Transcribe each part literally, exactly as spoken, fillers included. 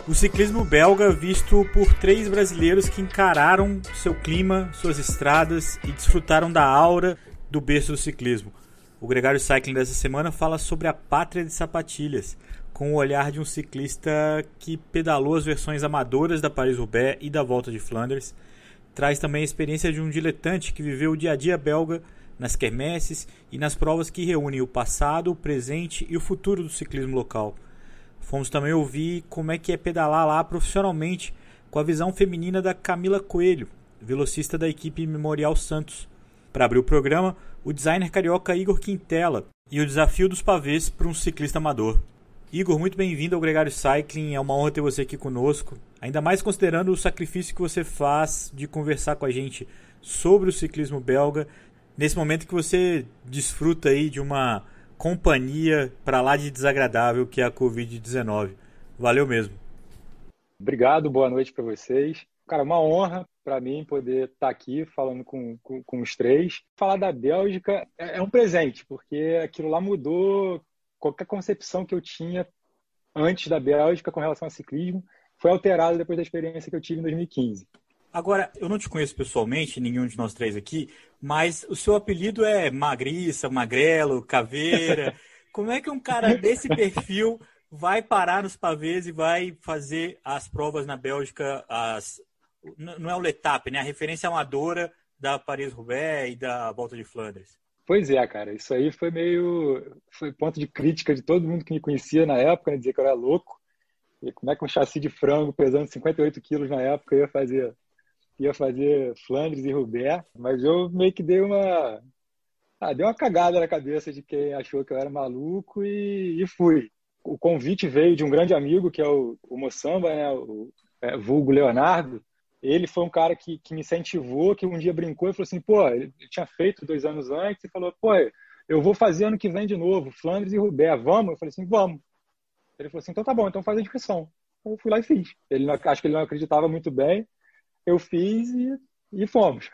O ciclismo belga visto por três brasileiros que encararam seu clima, suas estradas e desfrutaram da aura do berço do ciclismo. O Gregário Cycling dessa semana fala sobre a pátria de sapatilhas, com o olhar de um ciclista que pedalou as versões amadoras da Paris-Roubaix e da Volta de Flandres. Traz também a experiência de um diletante que viveu o dia a dia belga nas quermesses e nas provas que reúnem o passado, o presente e o futuro do ciclismo local. Fomos também ouvir como é que é pedalar lá profissionalmente, com a visão feminina da Camila Coelho, velocista da equipe Memorial Santos. Para abrir o programa, o designer carioca Igor Quintela e o desafio dos pavês para um ciclista amador. Igor, muito bem-vindo ao Gregário Cycling, é uma honra ter você aqui conosco, ainda mais considerando o sacrifício que você faz de conversar com a gente sobre o ciclismo belga, nesse momento que você desfruta aí de uma companhia para lá de desagradável que é a covid dezenove. Valeu mesmo. Obrigado, boa noite para vocês. Cara, uma honra para mim poder estar aqui falando com, com, com os três. Falar da Bélgica é, é um presente, porque aquilo lá mudou qualquer concepção que eu tinha antes da Bélgica com relação ao ciclismo. Foi alterado depois da experiência que eu tive em dois mil e quinze. Agora, eu não te conheço pessoalmente, nenhum de nós três aqui, mas o seu apelido é Magriça, Magrelo, Caveira. Como é que um cara desse perfil vai parar nos pavês e vai fazer as provas na Bélgica, as... não é o L'Etape, né? A referência amadora da Paris-Roubaix e da Volta de Flandres? Pois é, cara, isso aí foi meio... foi ponto de crítica de todo mundo que me conhecia na época, né? Dizer que eu era louco. E como é que um chassi de frango pesando cinquenta e oito quilos na época ia fazer... ia fazer Flandres e Roubaix, mas eu meio que dei uma ah, dei uma cagada na cabeça de quem achou que eu era maluco e, e fui. O convite veio de um grande amigo, que é o, o Moçamba, né? O é, vulgo Leonardo. Ele foi um cara que, que me incentivou, que um dia brincou e falou assim, pô, ele tinha feito dois anos antes e falou, pô, eu vou fazer ano que vem de novo, Flandres e Roubaix, vamos? Eu falei assim, vamos. Ele falou assim, então tá bom, então faz a inscrição. Eu fui lá e fiz. Ele não, acho que ele não acreditava muito bem. Eu fiz e, e fomos.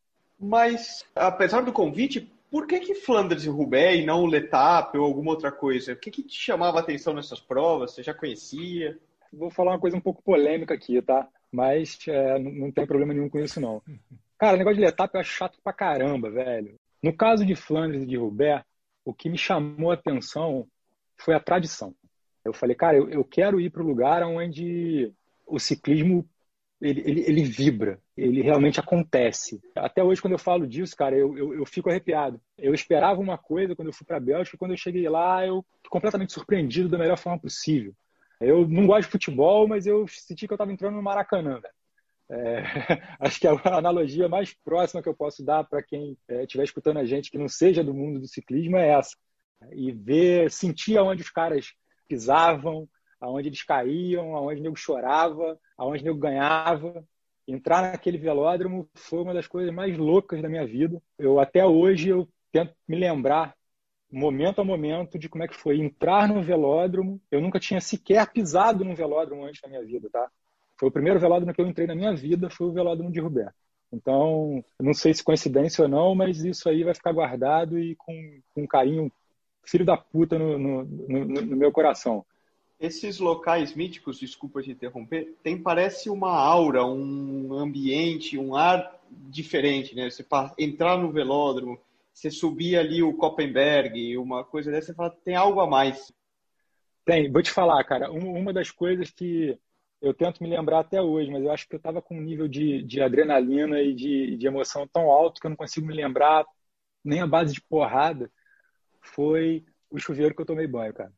Mas, apesar do convite, por que que Flandres e Roubaix e não o L'Etape ou alguma outra coisa? O que que te chamava a atenção nessas provas? Você já conhecia? Vou falar uma coisa um pouco polêmica aqui, tá? Mas é, não, não tem problema nenhum com isso, não. Cara, o negócio de L'Etape eu acho chato pra caramba, velho. No caso de Flandres e de Roubaix, o que me chamou a atenção foi a tradição. Eu falei, cara, eu, eu quero ir para o lugar onde o ciclismo Ele, ele, ele vibra, ele realmente acontece. Até hoje, quando eu falo disso, cara, eu, eu, eu fico arrepiado. Eu esperava uma coisa quando eu fui para a Bélgica, e quando eu cheguei lá, eu fui completamente surpreendido da melhor forma possível. Eu não gosto de futebol, mas eu senti que eu estava entrando no Maracanã, velho. É, acho que a analogia mais próxima que eu posso dar para quem estiver é, escutando a gente que não seja do mundo do ciclismo é essa. E ver, sentir aonde os caras pisavam, aonde eles caíam, aonde o nego chorava, aonde o nego ganhava. Entrar naquele velódromo foi uma das coisas mais loucas da minha vida. Eu até hoje eu tento me lembrar, momento a momento, de como é que foi entrar no velódromo. Eu nunca tinha sequer pisado num velódromo antes da minha vida, tá? Foi o primeiro velódromo que eu entrei na minha vida, foi o velódromo de Roubaix. Então, eu não sei se coincidência ou não, mas isso aí vai ficar guardado e com, com um carinho filho da puta no, no, no, no meu coração. Esses locais míticos, desculpa te interromper, tem, parece uma aura, um ambiente, um ar diferente, né? Você entrar no velódromo, você subir ali o Koppenberg, uma coisa dessa, você fala, tem algo a mais. Tem, vou te falar, cara, uma das coisas que eu tento me lembrar até hoje, mas eu acho que eu estava com um nível de, de adrenalina e de, de emoção tão alto que eu não consigo me lembrar nem a base de porrada, foi o chuveiro que eu tomei banho, cara.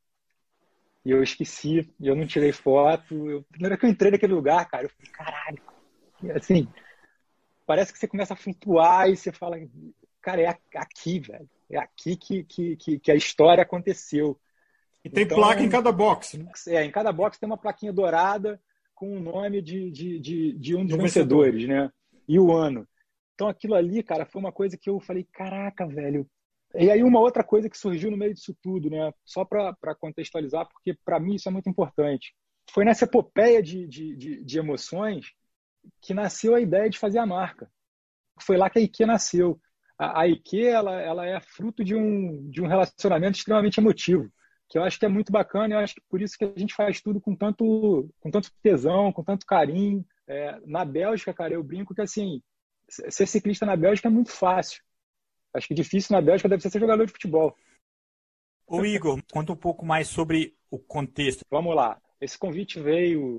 E eu esqueci, e eu não tirei foto. Eu, na hora que eu entrei naquele lugar, cara, eu falei, caralho. E assim, parece que você começa a flutuar e você fala, cara, é aqui, velho. É aqui que, que, que, que a história aconteceu. E tem então, placa em cada box, né? É, em cada box tem uma plaquinha dourada com o nome de, de, de, de um dos vencedores, vencedor. Né? E o ano. Então aquilo ali, cara, foi uma coisa que eu falei, caraca, velho. E aí uma outra coisa que surgiu no meio disso tudo, né? Só para contextualizar, porque para mim isso é muito importante. Foi nessa epopeia de, de, de, de emoções que nasceu a ideia de fazer a marca. Foi lá que a IKEA nasceu. A, a IKEA ela, ela é fruto de um, de um relacionamento extremamente emotivo. que eu acho que é muito bacana, e eu acho que por isso que a gente faz tudo com tanto, com tanto tesão, com tanto carinho. É, na Bélgica, cara, eu brinco que assim, ser ciclista na Bélgica é muito fácil. Acho que difícil na Bélgica deve ser ser jogador de futebol. Ô Igor, conta um pouco mais sobre o contexto. Vamos lá. Esse convite veio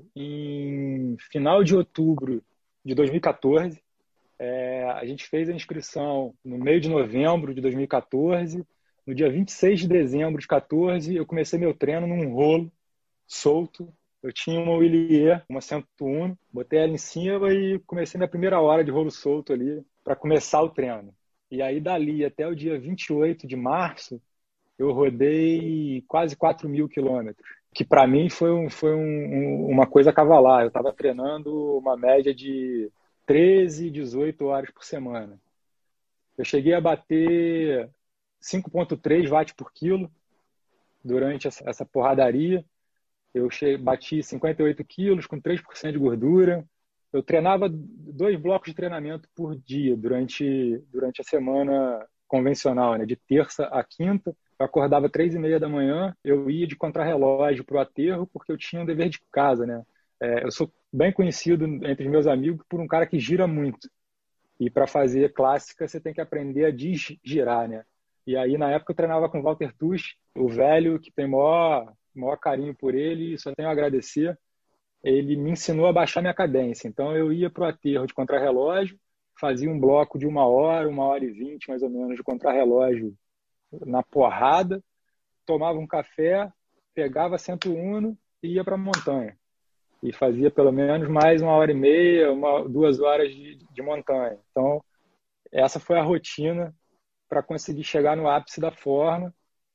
em final de outubro de dois mil e quatorze. É, a gente fez a inscrição no meio de novembro de dois mil e quatorze. No dia vinte e seis de dezembro de quatorze, eu comecei meu treino num rolo solto. Eu tinha uma Willier, uma cento um, botei ela em cima e comecei minha primeira hora de rolo solto ali para começar o treino. E aí, dali até o dia vinte e oito de março, eu rodei quase quatro mil quilômetros, que para mim foi, um, foi um, um, uma coisa cavalar. Eu estava treinando uma média de treze, dezoito horas por semana. Eu cheguei a bater cinco vírgula três watts por quilo durante essa, essa porradaria. Eu cheguei, bati cinquenta e oito quilos com três por cento de gordura. Eu treinava dois blocos de treinamento por dia durante, durante a semana convencional, né? De terça a quinta. Eu acordava três e meia da manhã, eu ia de contrarrelógio para o aterro porque eu tinha um dever de casa, né? É, eu sou bem conhecido entre os meus amigos por um cara que gira muito. E para fazer clássica, você tem que aprender a desgirar, né? E aí, na época, eu treinava com o Walter Tusch, o velho que tem maior, maior carinho por ele, e só tenho a agradecer. Ele me ensinou a baixar minha cadência. Então, eu ia para o aterro de contrarrelógio, fazia um bloco de uma hora, uma hora e vinte, mais ou menos, de contrarrelógio na porrada, tomava um café, pegava cento um e ia para a montanha. E fazia pelo menos mais uma hora e meia, uma, duas horas de, de montanha. Então, essa foi a rotina para conseguir chegar no ápice da forma.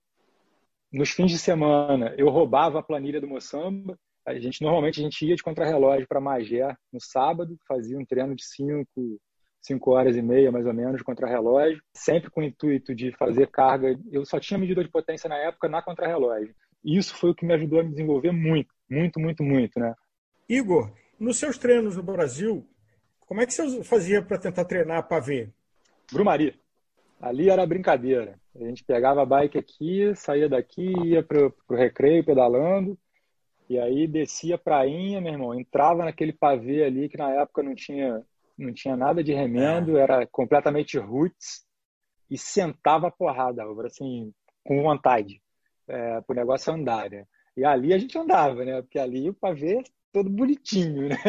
Nos fins de semana, eu roubava a planilha do Moçamba. A gente, normalmente, a gente ia de contrarrelógio para Magé no sábado, fazia um treino de cinco, cinco horas e meia, mais ou menos, de contrarrelógio, sempre com o intuito de fazer carga. Eu só tinha medidor de potência na época na contrarrelógio. Isso foi o que me ajudou a me desenvolver muito, muito, muito, muito, né? Igor, nos seus treinos no Brasil, como é que você fazia para tentar treinar pavê? Grumari. Ali era brincadeira. A gente pegava a bike aqui, saía daqui, ia para o recreio pedalando, e aí descia a prainha, meu irmão, entrava naquele pavê ali que na época não tinha, não tinha nada de remendo, era completamente roots, e sentava a porrada, assim, com vontade, é, para o negócio andar, né? E ali a gente andava, né? Porque ali o pavê é todo bonitinho, né?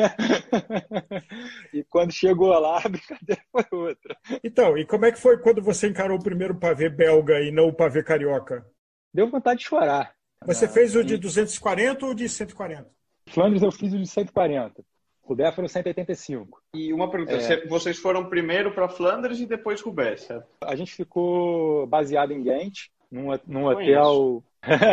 E quando chegou lá, a brincadeira foi outra. Então, e como é que foi quando você encarou o primeiro pavê belga e não o pavê carioca? Deu vontade de chorar. Você fez o de duzentos e quarenta ou de cento e quarenta? Flandres eu fiz o de cento e quarenta. Roubaix foram cento e oitenta e cinco. E uma pergunta, é... vocês foram primeiro para Flandres e depois Roubaix, certo? A gente ficou baseado em Ghent, num, num hotel...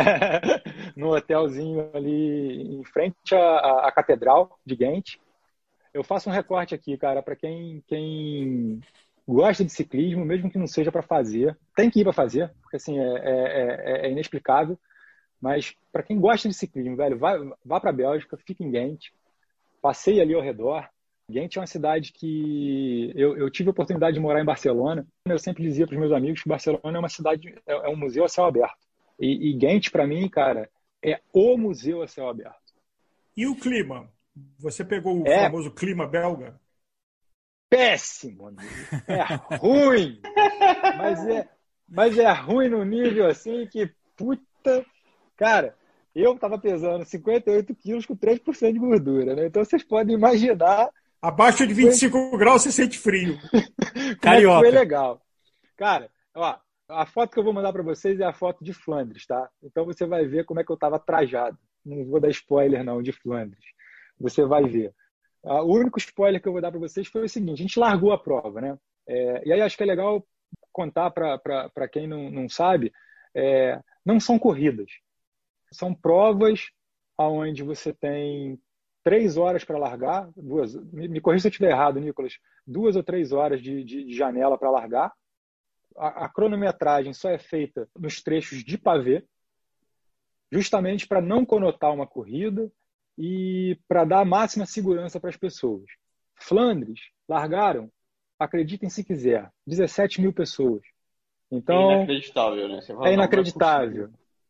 num hotelzinho ali em frente à, à Catedral de Ghent. Eu faço um recorte aqui, cara, para quem, quem gosta de ciclismo, mesmo que não seja para fazer, tem que ir para fazer, porque assim, é, é, é inexplicável, mas para quem gosta de ciclismo, velho, vá, vá para a Bélgica, fique em Ghent, passeie ali ao redor. Ghent é uma cidade que eu, eu tive a oportunidade de morar em Barcelona. Eu sempre dizia para os meus amigos que Barcelona é uma cidade, é, é um museu a céu aberto. E, e Ghent, para mim, cara, é o museu a céu aberto. E o clima? Você pegou o é famoso clima belga? Péssimo, amigo. É ruim. mas, é, mas é ruim no nível assim que, puta... Cara, eu tava pesando cinquenta e oito quilos com três por cento de gordura, né? Então vocês podem imaginar... Abaixo de vinte e cinco foi... graus você sente frio. Carioca. Foi legal. Cara, ó... A foto que eu vou mandar para vocês é a foto de Flandres, tá? Então você vai ver como é que eu estava trajado. Não vou dar spoiler, não, de Flandres. Você vai ver. O único spoiler que eu vou dar para vocês foi o seguinte: a gente largou a prova, né? É, e aí acho que é legal contar para quem não, não sabe, é, não são corridas. São provas onde você tem três horas para largar, duas, me, me corrija se eu estiver errado, Nicolas, duas ou três horas de, de, de janela para largar. A, a cronometragem só é feita nos trechos de pavê, justamente para não conotar uma corrida e para dar a máxima segurança para as pessoas. Flandres largaram, acreditem se quiser, dezessete mil pessoas. Então, é inacreditável, né? Você fala, é inacreditável.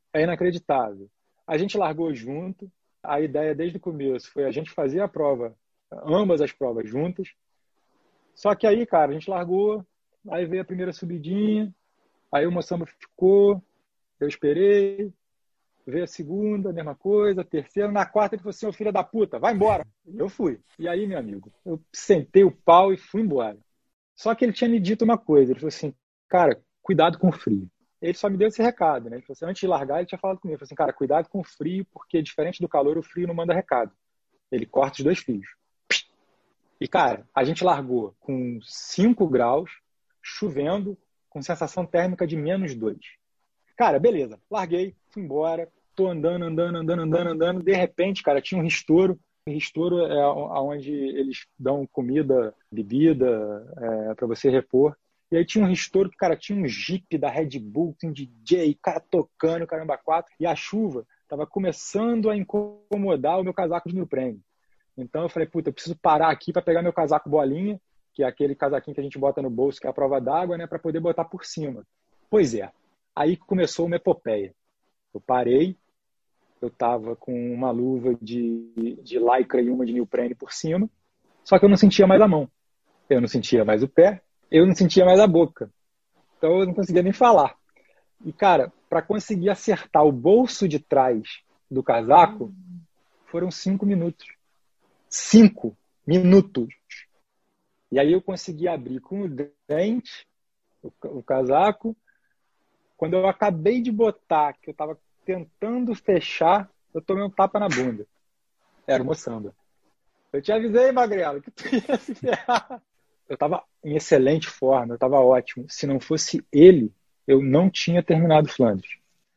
é inacreditável. A gente largou junto, a ideia desde o começo foi a gente fazer a prova, ambas as provas juntas. Só que aí, cara, a gente largou, aí veio a primeira subidinha, aí o moçamba ficou, eu esperei, veio a segunda, a mesma coisa, a terceira, na quarta ele falou assim, ô filho da puta, vai embora. Eu fui. E aí, meu amigo, eu sentei o pau e fui embora. Só que ele tinha me dito uma coisa, ele falou assim, cara, cuidado com o frio. Ele só me deu esse recado, né? Ele falou assim, antes de largar, ele tinha falado comigo, ele falou assim, cara, cuidado com o frio, porque diferente do calor, o frio não manda recado. Ele corta os dois fios. E, cara, a gente largou com cinco graus, chovendo, com sensação térmica de menos dois. Cara, beleza. Larguei, fui embora, tô andando, andando, andando, andando, andando. De repente, cara, tinha um ristouro. O ristouro é onde eles dão comida, bebida, é, para você repor. E aí tinha um ristouro que, cara, tinha um Jeep da Red Bull, um D J, cara tocando, caramba, quatro. E a chuva tava começando a incomodar o meu casaco de neoprene. Então eu falei, puta, eu preciso parar aqui para pegar meu casaco bolinha, que é aquele casaquinho que a gente bota no bolso, que é a prova d'água, né, para poder botar por cima. Pois é, aí começou uma epopeia. Eu parei, eu tava com uma luva de, de lycra e uma de neoprene por cima, só que eu não sentia mais a mão, eu não sentia mais o pé, eu não sentia mais a boca. Então eu não conseguia nem falar. E, cara, para conseguir acertar o bolso de trás do casaco, foram cinco minutos. Cinco minutos. E aí eu consegui abrir com o dente o, o casaco. Quando eu acabei de botar, que eu estava tentando fechar, eu tomei um tapa na bunda. Era o moçamba. Eu te avisei, Magrelo, que tu ia se ferrar. Eu estava em excelente forma, eu estava ótimo. Se não fosse ele, eu não tinha terminado Flandres.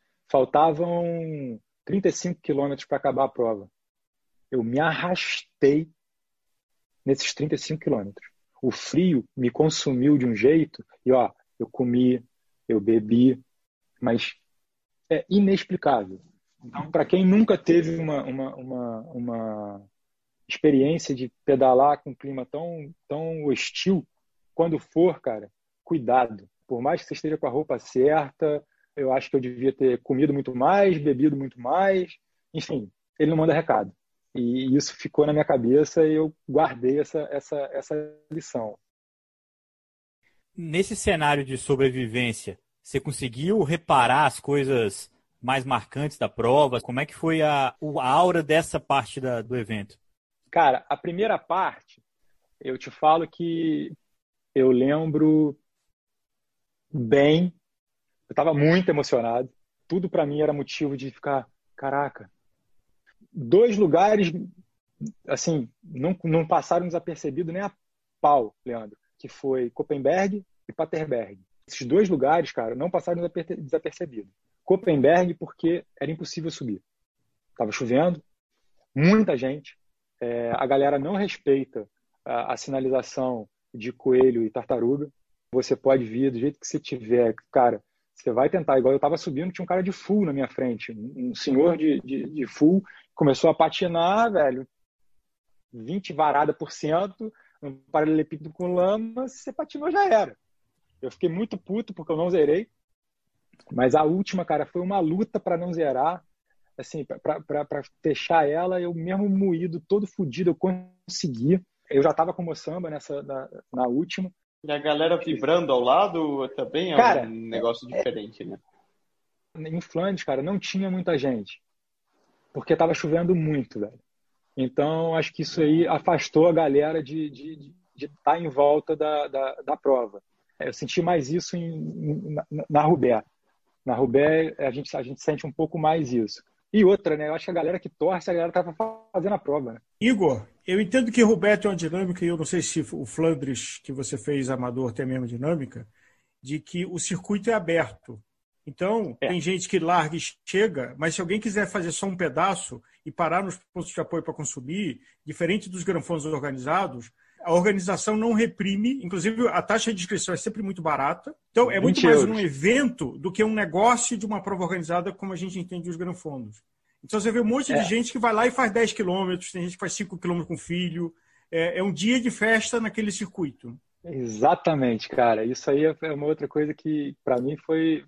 Faltavam trinta e cinco quilômetros para acabar a prova. Eu me arrastei nesses trinta e cinco quilômetros. O frio me consumiu de um jeito, e ó, eu comi, eu bebi, mas é inexplicável. Então, para quem nunca teve uma, uma, uma, uma experiência de pedalar com um clima tão, tão hostil, quando for, cara, cuidado. Por mais que você esteja com a roupa certa, eu acho que eu devia ter comido muito mais, bebido muito mais, enfim, ele não manda recado. E isso ficou na minha cabeça e eu guardei essa, essa, essa lição. Nesse cenário de sobrevivência, você conseguiu reparar as coisas mais marcantes da prova? Como é que foi a, a aura dessa parte da, do evento? Cara, a primeira parte, eu te falo que eu lembro bem, eu estava muito emocionado. Tudo para mim era motivo de ficar, caraca. Dois lugares, assim, não, não passaram desapercebido nem a pau, Leandro, que foi Koppenberg e Paterberg. Esses dois lugares, cara, não passaram desapercebido. Koppenberg porque era impossível subir. Estava chovendo, muita gente, é, a galera não respeita a, a sinalização de coelho e tartaruga. Você pode vir do jeito que você tiver, cara, você vai tentar. Igual eu estava subindo, tinha um cara de full na minha frente, um senhor de, de, de full, começou a patinar, velho, vinte varada por cento, um paralelepípedo com lama, se você patinou já era. Eu fiquei muito puto porque eu não zerei, mas a última, cara, foi uma luta para não zerar, assim, para fechar ela, eu mesmo moído, todo fodido, eu consegui. Eu já estava com o moçamba nessa, na, na última. E a galera vibrando ao lado também é cara, um negócio é, diferente, né? Em Flandres, cara, não tinha muita gente, porque estava chovendo muito, velho. Então, acho que isso aí afastou a galera de estar de, de tá em volta da, da, da prova. Eu senti mais isso em, na, na Roubaix. Na Roubaix, a gente, a gente sente um pouco mais isso. E outra, né? Eu acho que a galera que torce, a galera estava fazendo a prova, né? Igor, eu entendo que Roubaix tem uma dinâmica, e eu não sei se o Flandres que você fez amador tem a mesma dinâmica, de que o circuito é aberto. Então, é. Tem gente que larga e chega, mas se alguém quiser fazer só um pedaço e parar nos pontos de apoio para consumir, diferente dos granfões organizados, a organização não reprime, inclusive a taxa de inscrição é sempre muito barata. Então, é muito mais um evento do que um negócio de uma prova organizada, como a gente entende os granfondos. Então, você vê um monte é. de gente que vai lá e faz dez quilômetros, tem gente que faz cinco quilômetros com filho. É, é um dia de festa naquele circuito. Exatamente, cara. Isso aí é uma outra coisa que, para mim, foi,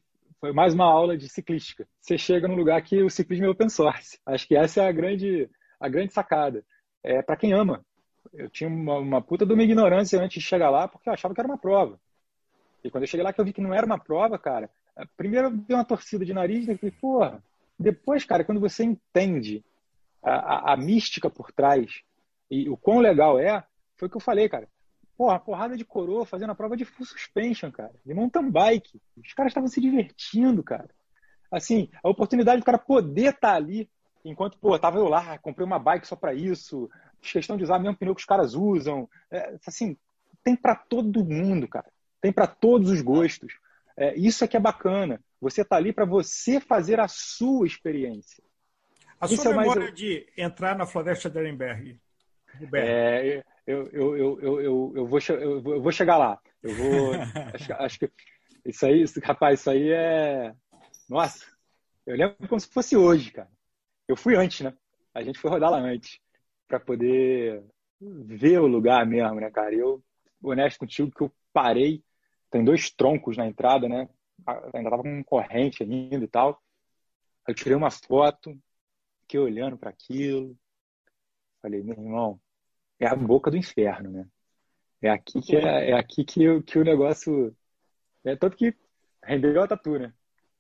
foi mais uma aula de ciclística. Você chega num lugar que o ciclismo é open source. Acho que essa é a grande, a grande sacada. É para quem ama. Eu tinha uma, uma puta de uma ignorância antes de chegar lá, porque eu achava que era uma prova. E quando eu cheguei lá que eu vi que não era uma prova, cara, primeiro eu dei uma torcida de nariz e falei, porra. Depois, cara, quando você entende a, a, a mística por trás e o quão legal é, foi o que eu falei, cara. Porra, uma porrada de coroa fazendo a prova de full suspension, cara, de mountain bike. Os caras estavam se divertindo, cara. Assim, a oportunidade do cara poder estar ali, enquanto, pô, tava eu lá, comprei uma bike só para isso, fiz questão de usar o mesmo pneu que os caras usam. É, assim, tem para todo mundo, cara. Tem para todos os gostos. É, isso é que é bacana. Você tá ali para você fazer a sua experiência. A isso sua é memória mais... de entrar na Floresta de Ehrenberg, É, eu, eu, eu, eu, eu, eu, vou, eu vou chegar lá. Eu vou. acho, acho que isso aí, isso, rapaz, isso aí é. Nossa, eu lembro como se fosse hoje, cara. Eu fui antes, né? A gente foi rodar lá antes, para poder ver o lugar mesmo, né, cara? E eu, honesto contigo, que eu parei, tem dois troncos na entrada, né? Ainda tava com corrente ainda e tal. Eu tirei uma foto, fiquei olhando para aquilo. Falei, meu irmão, é a boca do inferno, né? É aqui que, é, é aqui que, que o negócio... É tanto que rendeu a tatu, né?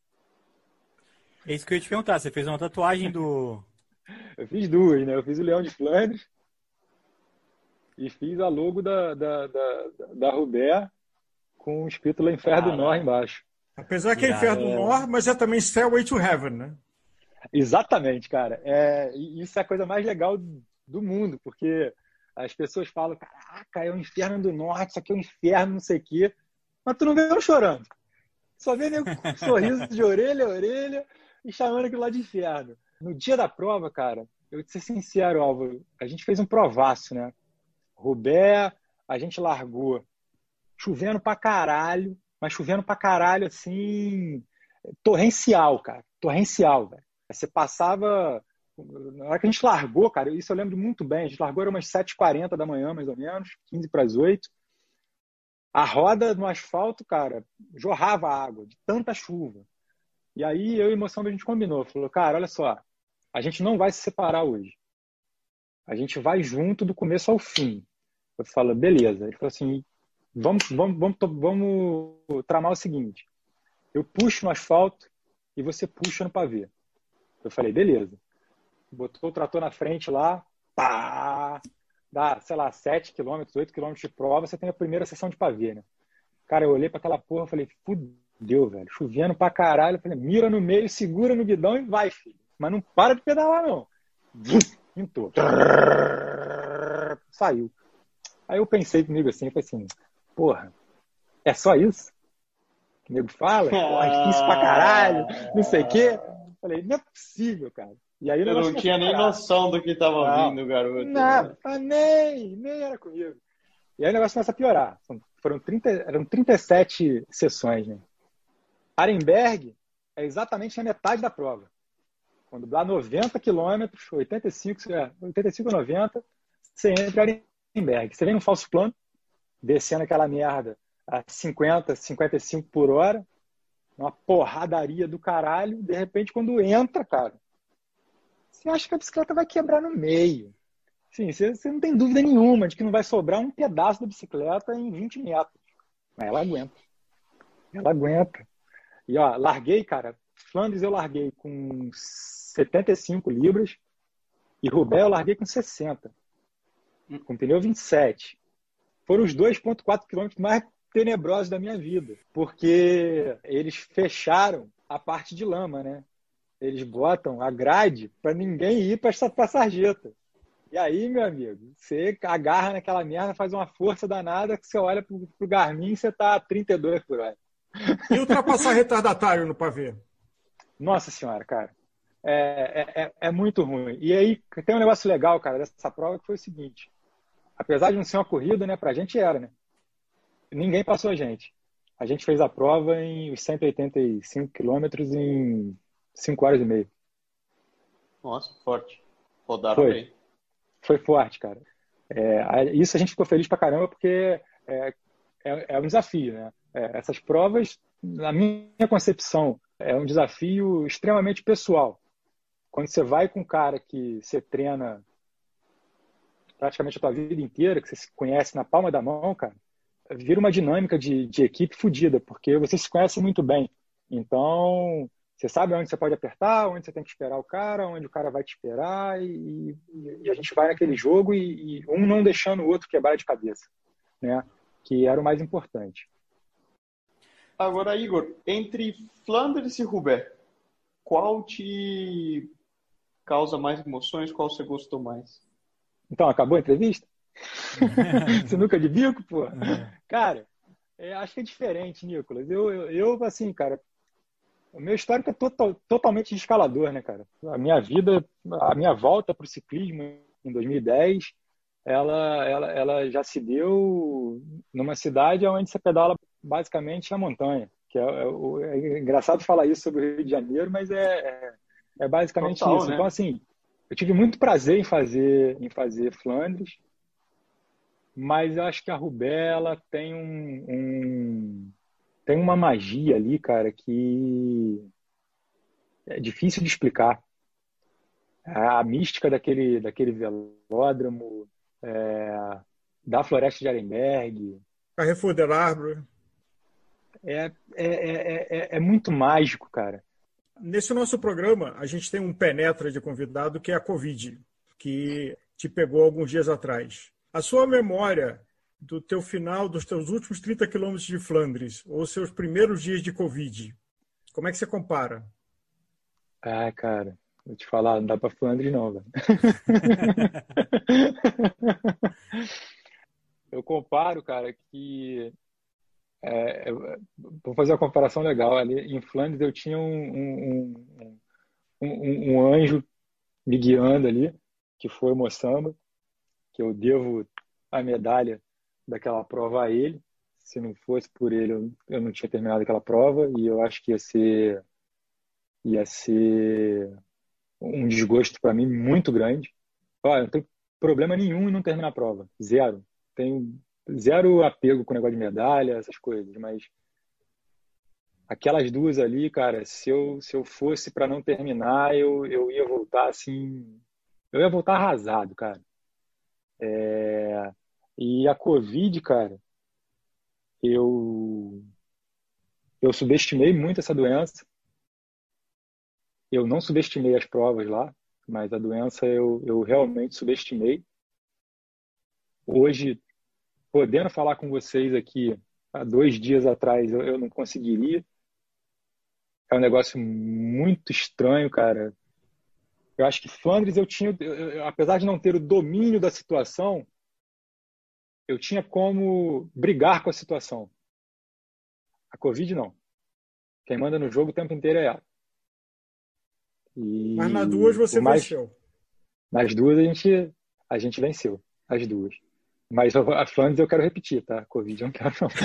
É isso que eu ia te perguntar. Você fez uma tatuagem do... Eu fiz duas, né? Eu fiz o Leão de Flandres e fiz a logo da, da, da, da Roubaix com o escrito lá Inferno do Nor embaixo. Apesar que é Inferno do Nor, mas é também Stairway to Heaven, né? Exatamente, cara. É, isso é a coisa mais legal do mundo, porque as pessoas falam, caraca, é o Inferno do Norte, isso aqui é o inferno, não sei o quê. Mas tu não vê eu chorando. Só vê nego com um sorriso de orelha a orelha e chamando aquilo lá de inferno. No dia da prova, cara, eu vou te ser sincero, Álvaro, a gente fez um provaço, né? Roubaix, a gente largou chovendo pra caralho, mas chovendo pra caralho, assim, torrencial, cara. Torrencial, velho. Você passava... Na hora que a gente largou, cara, isso eu lembro muito bem, a gente largou era umas sete e quarenta da manhã, mais ou menos, quinze para as oito. A roda no asfalto, cara, jorrava água, de tanta chuva. E aí eu e o Moção a gente combinou, falou, cara, olha só, a gente não vai se separar hoje. A gente vai junto do começo ao fim. Eu falo, beleza. Ele falou assim, vamos, vamos, vamos, vamos tramar o seguinte, eu puxo no asfalto e você puxa no pavê. Eu falei, beleza. Botou o trator na frente lá, pá, dá, sei lá, sete quilômetros, oito quilômetros de prova, você tem a primeira sessão de pavê, né? Cara, eu olhei pra aquela porra e falei, fudeu, velho, chovendo pra caralho. Eu falei, mira no meio, segura no guidão e vai, filho. Mas não para de pedalar, não. Pintou. Saiu. Aí eu pensei comigo assim, eu falei assim, porra, é só isso? O nego fala? Porra, é difícil pra caralho, não sei o quê. Eu falei, não é possível, cara. E aí, eu não tinha nem noção do que estava vindo, garoto. Não, né? nem, nem era comigo. E aí o negócio começa a piorar. Foram trinta, eram trinta e sete sessões, né? Arenberg é exatamente a metade da prova. Quando dá noventa quilômetros, oitenta e cinco, oitenta e cinco ou noventa, você entra em Arenberg. Você vem num falso plano, descendo aquela merda a cinquenta, cinquenta e cinco por hora, uma porradaria do caralho. De repente, quando entra, cara, você acha que a bicicleta vai quebrar no meio. Sim, você, você não tem dúvida nenhuma de que não vai sobrar um pedaço da bicicleta em vinte metros. Mas ela aguenta. Ela aguenta. E, ó, larguei, cara. Flandres eu larguei com setenta e cinco libras e Roubaix eu larguei com sessenta. Com pneu vinte e sete. Foram os dois vírgula quatro quilômetros mais tenebrosos da minha vida. Porque eles fecharam a parte de lama, né? Eles botam a grade para ninguém ir para a sarjeta. E aí, meu amigo, você agarra naquela merda, faz uma força danada que você olha pro, pro Garmin e você tá a trinta e dois por hora. E ultrapassar retardatário no pavê? Nossa senhora, cara. É, é, é muito ruim. E aí, tem um negócio legal, cara, dessa prova que foi o seguinte. Apesar de não ser uma corrida, né, pra gente era, né? Ninguém passou a gente. A gente fez a prova em os cento e oitenta e cinco quilômetros em cinco horas e meia. Nossa, forte. Rodaram foi. bem. Foi forte, cara. É, isso a gente ficou feliz pra caramba porque é, é, é um desafio, né? É, essas provas, na minha concepção, é um desafio extremamente pessoal. Quando você vai com um cara que você treina praticamente a tua vida inteira, que você se conhece na palma da mão, cara, vira uma dinâmica de, de equipe fodida, porque você se conhece muito bem. Então, você sabe onde você pode apertar, onde você tem que esperar o cara, onde o cara vai te esperar, e, e a gente vai naquele jogo e, e um não deixando o outro quebrar de cabeça, né? Que era o mais importante. Agora, Igor, entre Flandres e Roubaix, qual te causa mais emoções? Qual você gostou mais? Então, acabou a entrevista? Sinuca de bico, pô? Cara, é, acho que é diferente, Nicolas. Eu, eu, eu, assim, cara, o meu histórico é total, totalmente de escalador, né, cara? A minha vida, a minha volta para o ciclismo em dois mil e dez, ela, ela, ela já se deu numa cidade onde você pedala basicamente a montanha. Que é, é, é engraçado falar isso sobre o Rio de Janeiro, mas é, é, é basicamente Total, isso. né? Então, assim, eu tive muito prazer em fazer, em fazer Flandres, mas eu acho que a Roubaix, ela tem um, um tem uma magia ali, cara, que é difícil de explicar. A mística daquele, daquele velódromo, é, da Floresta de Arenberg, Carrefour del Arbre. é, é, é, é, é muito mágico, cara. Nesse nosso programa, a gente tem um penetra de convidado que é a Covid, que te pegou alguns dias atrás. A sua memória do teu final, dos teus últimos trinta quilômetros de Flandres, ou seus primeiros dias de Covid, como é que você compara? Ah, cara, vou te falar, não dá pra Flandres não, velho. Eu comparo, cara, que é, eu, vou fazer uma comparação legal. Ali em Flandres eu tinha um, um, um, um, um anjo me guiando ali, que foi o Moçamba, que eu devo a medalha daquela prova a ele. Se não fosse por ele, eu, eu não tinha terminado aquela prova, e eu acho que ia ser, ia ser um desgosto para mim muito grande. Olha, não tem problema nenhum em não terminar a prova. Zero. Tenho zero apego com o negócio de medalha, essas coisas, mas aquelas duas ali, cara, se eu, se eu fosse para não terminar, eu, eu ia voltar assim. Eu ia voltar arrasado, cara. É, e a Covid, cara, eu, eu subestimei muito essa doença. Eu não subestimei as provas lá, mas a doença eu, eu realmente subestimei. Hoje, podendo falar com vocês aqui, há dois dias atrás, eu, eu não conseguiria. É um negócio muito estranho, cara. Eu acho que Flandres eu tinha, eu, eu, apesar de não ter o domínio da situação, eu tinha como brigar com a situação. A Covid não. Quem manda no jogo o tempo inteiro é ela. E Mas nas duas você mais, venceu. Nas duas a gente, a gente venceu. As duas. Mas a Flandres eu quero repetir, tá? A Covid eu não quero não.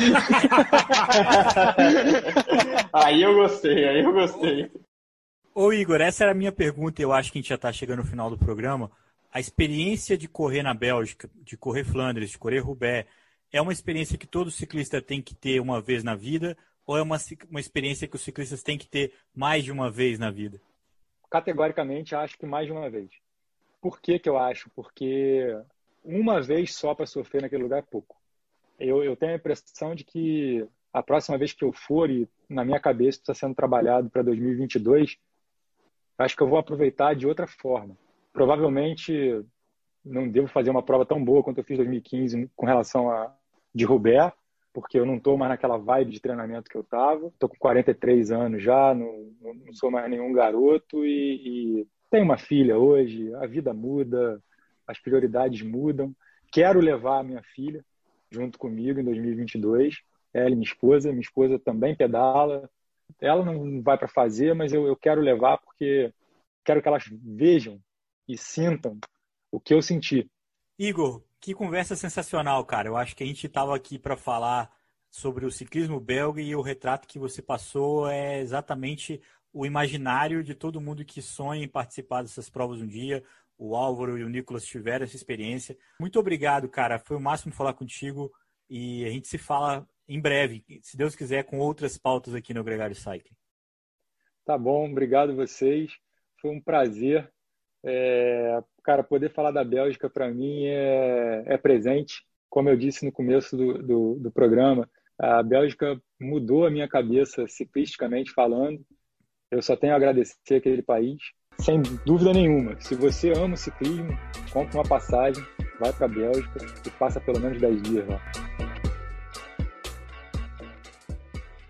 Aí eu gostei, aí eu gostei. Ô Igor, essa era a minha pergunta e eu acho que a gente já está chegando no final do programa. A experiência de correr na Bélgica, de correr Flandres, de correr Roubaix, é uma experiência que todo ciclista tem que ter uma vez na vida ou é uma, uma experiência que os ciclistas têm que ter mais de uma vez na vida? Categoricamente, acho que mais de uma vez. Por que que eu acho? Porque uma vez só para sofrer naquele lugar é pouco. Eu, eu tenho a impressão de que a próxima vez que eu for, e na minha cabeça está sendo trabalhado para dois mil e vinte e dois, acho que eu vou aproveitar de outra forma. Provavelmente não devo fazer uma prova tão boa quanto eu fiz em dois mil e quinze com relação a de Roubaix, porque eu não estou mais naquela vibe de treinamento que eu estava. Estou com quarenta e três anos já, não, não sou mais nenhum garoto e, e tenho uma filha hoje, a vida muda, as prioridades mudam. Quero levar a minha filha junto comigo em dois mil e vinte e dois, ela e minha esposa. Minha esposa também pedala. Ela não vai para fazer, mas eu, eu quero levar porque quero que elas vejam e sintam o que eu senti. Igor, que conversa sensacional, cara. Eu acho que a gente estava aqui para falar sobre o ciclismo belga e o retrato que você passou é exatamente o imaginário de todo mundo que sonha em participar dessas provas um dia. O Álvaro e o Nicolas tiveram essa experiência. Muito obrigado, cara. Foi o máximo falar contigo e a gente se fala em breve, se Deus quiser, com outras pautas aqui no Gregário Cycling. Tá bom, obrigado vocês. Foi um prazer. É, cara, poder falar da Bélgica para mim é, é presente. Como eu disse no começo do, do, do programa, a Bélgica mudou a minha cabeça ciclisticamente falando. Eu só tenho a agradecer aquele país. Sem dúvida nenhuma, se você ama o ciclismo, compre uma passagem, vai para a Bélgica e passa pelo menos dez dias lá.